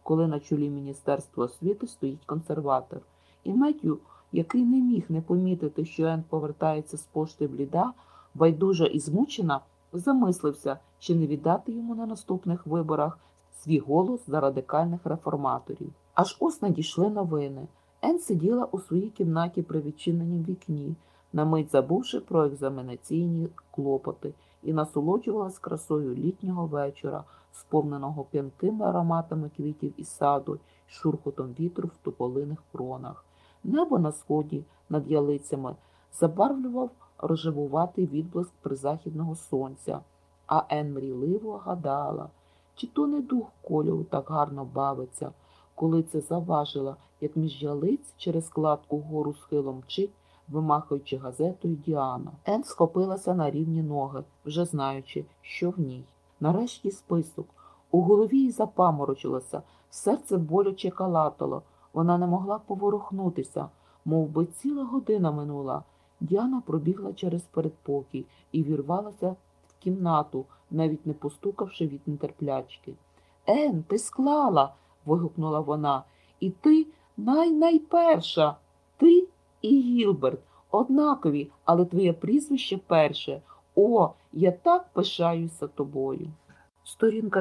коли на чолі Міністерства освіти стоїть консерватор. І Меттью, який не міг не помітити, що Енн повертається з пошти бліда, байдужа і змучена, замислився, чи не віддати йому на наступних виборах свій голос за радикальних реформаторів. Аж ось надійшли новини. Енн сиділа у своїй кімнаті при відчиненім вікні, на мить забувши про екзаменаційні клопоти, і насолоджувалась красою літнього вечора, сповненого п'янкими ароматами квітів і саду, й шурхотом вітру в тополиних кронах. Небо на сході над ялицями забарвлював рожевуватий відблиск призахідного сонця, а Енн мрійливо гадала, чи то не дух кольору так гарно бавиться, коли це заважила, як між ялиць через кладку вгору схилом мчить, вимахуючи газетою, Діана. Енн схопилася на рівні ноги, вже знаючи, що в ній. Нарешті список. У голові їй запаморочилося, серце боляче калатало. Вона не могла поворухнутися, мов би ціла година минула. Діана пробігла через передпокій і вірвалася в кімнату, навіть не постукавши від нетерплячки. «Енн, ти склала!» – вигукнула вона. «І ти найперша! Ти і Гілберт однакові, але твоє прізвище перше. О, я так пишаюся тобою!» Сторінка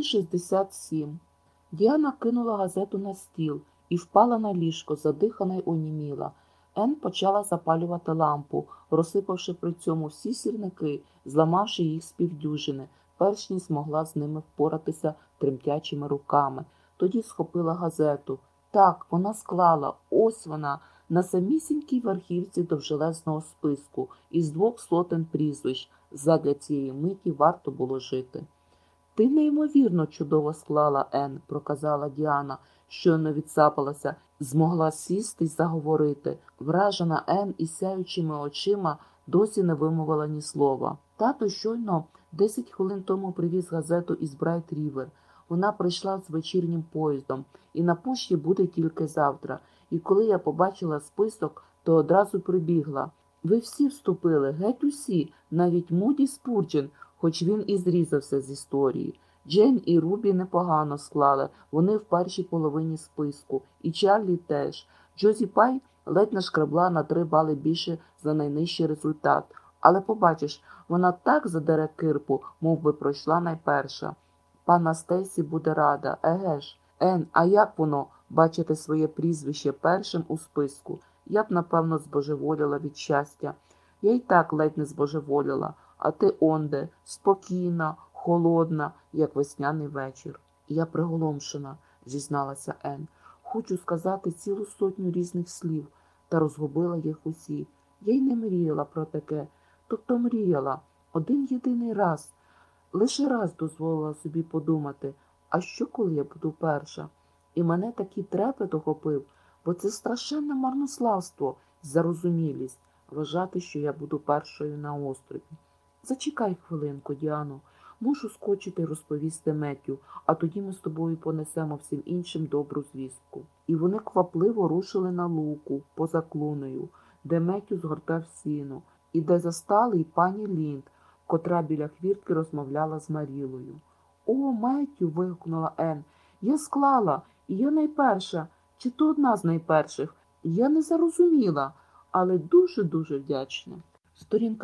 267. Діана кинула газету на стіл і впала на ліжко, задихана й оніміла. Енн почала запалювати лампу, розсипавши при цьому всі сірники, зламавши їх з півдюжини, перш ніж змогла з ними впоратися тремтячими руками. Тоді схопила газету. Так, вона склала, ось вона, на самісінькій верхівці довжелезного списку із 200 прізвищ. Задля цієї миті варто було жити. «Ти неймовірно чудово склала, Енн», – проказала Діана, щойно відсапалася, змогла сісти й заговорити. Вражена Енн із сяючими очима досі не вимовила ні слова. Тато щойно 10 хвилин тому привіз газету із Брайт-Рівер. Вона прийшла з вечірнім поїздом, і на пошті буде тільки завтра. І коли я побачила список, то одразу прибігла. Ви всі вступили, геть усі, навіть Муді Спурджен, хоч він і зрізався з історії. Джейн і Рубі непогано склали, вони в першій половині списку. І Чарлі теж. Джозі Пай ледь нашкрабла на 3 бали більше за найнижчий результат. Але побачиш, вона так задере кирпу, мов би пройшла найперша. Пана Стейсі буде рада, еге ж. Енн, а як воно, бачити своє прізвище першим у списку? Я б, напевно, збожеволіла від щастя. Я й так ледь не збожеволіла. А ти онде, спокійна, холодна, як весняний вечір. Я приголомшена, зізналася Енн. Хочу сказати цілу сотню різних слів, та розгубила їх усі. Я й не мріяла про таке. Тобто мріяла. Один єдиний раз. Лише раз дозволила собі подумати, а що, коли я буду перша? І мене такий трепет охопив, бо це страшенне марнославство, зарозумілість, вважати, що я буду першою на острові. Зачекай хвилинку, Діано. Мушу скочити й розповісти Меттю, а тоді ми з тобою понесемо всім іншим добру звістку. І вони квапливо рушили на луку, поза клунею, де Меттю згортав сіно, і де застали й пані Лінд, котра біля хвіртки розмовляла з Марілою. «О, Меттю!» – вигукнула Енн. «Я склала, і я найперша. Чи то одна з найперших? Я не зарозуміла, але дуже-дуже вдячна». Сторінка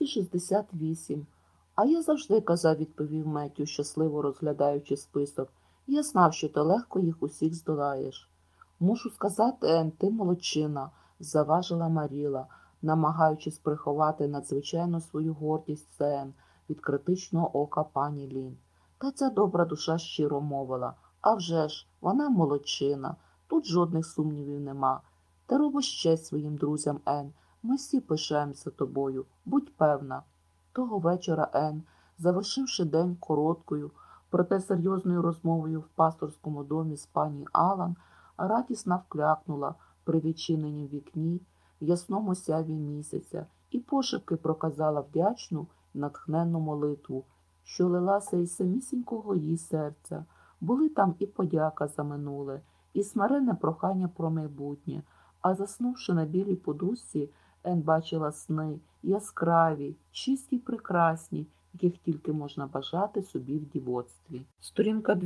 268. «А я завжди казав», – відповів Меттю, щасливо розглядаючи список. «Я знав, що ти легко їх усіх здолаєш». «Мушу сказати, Енн, ти молодчина», – заважила Маріла, намагаючись приховати надзвичайно свою гордість за Енн від критичного ока пані Лін. Та ця добра душа щиро мовила. «А вже ж, вона молодчина, тут жодних сумнівів нема. Ти робиш честь своїм друзям, Енн. Ми всі пишаємося тобою, будь певна». Того вечора Енн, завершивши день короткою, проте серйозною розмовою в пасторському домі з пані Алан, радісно вклякнула при відчиненім вікні в ясному сяві місяця і пошепки проказала вдячну й натхненну молитву, що лилася із самісінького її серця. Були там і подяка за минуле, і смирене прохання про майбутнє, а заснувши на білій подушці, Енн бачила сни, яскраві, чисті й прекрасні, яких тільки можна бажати собі в дівоцтві. Сторінка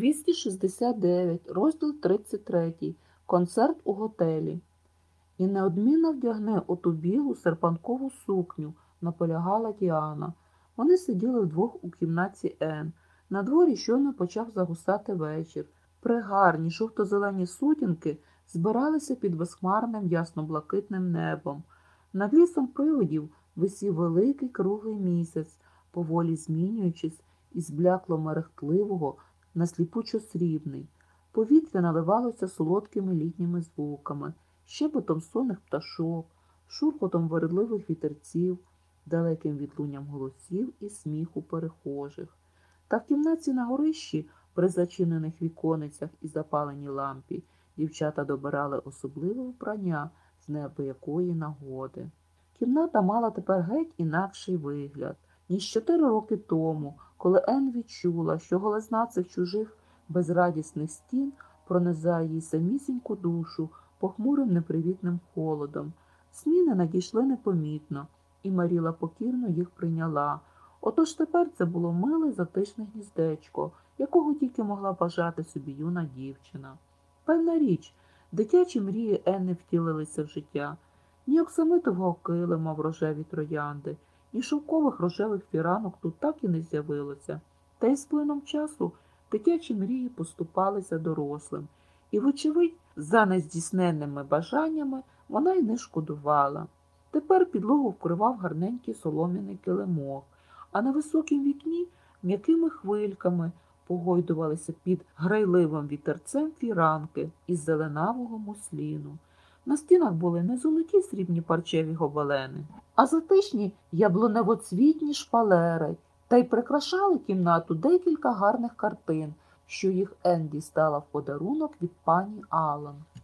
269, розділ 33. Концерт у готелі. І неодмінно вдягни оту білу серпанкову сукню, наполягала Діана. Вони сиділи вдвох у кімнаті Ен. На дворі щойно почав загусати вечір. Пригарні жовто-зелені сутінки збиралися під безхмарним ясно-блакитним небом. Над лісом привидів висів великий круглий місяць, поволі змінюючись із блякло-мерехтливого на сліпучо-срібний. Повітря наливалося солодкими літніми звуками, щебетом сонних пташок, шурхотом вередливих вітерців, далеким відлунням голосів і сміху перехожих. Та в кімнаті на горищі, при зачинених віконицях і запаленій лампі, дівчата добирали особливе вбрання з неабиякої нагоди. Кімната мала тепер геть інакший вигляд, ніж 4 роки тому, коли Ен відчула, що голизна цих чужих безрадісних стін пронизає їй самісіньку душу похмурим непривітним холодом. Зміни надійшли непомітно, і Маріла покірно їх прийняла. Отож тепер це було миле затишне гніздечко, якого тільки могла бажати собі юна дівчина. Певна річ, дитячі мрії Енни втілилися в життя. Ні оксамитового килима в рожеві троянди, ні шовкових рожевих фіранок тут так і не з'явилося. Та й з плином часу дитячі мрії поступалися дорослим, і, вочевидь, за нездійсненними бажаннями вона й не шкодувала. Тепер підлогу вкривав гарненький солом'яний килимок, а на високім вікні м'якими хвильками погойдувалися під грайливим вітерцем фіранки із зеленавого мусліну. На стінах були не золоті срібні парчеві гобелени, а затишні яблуневоцвітні шпалери, та й прикрашали кімнату декілька гарних картин, що їх Ен дістала в подарунок від пані Аллен.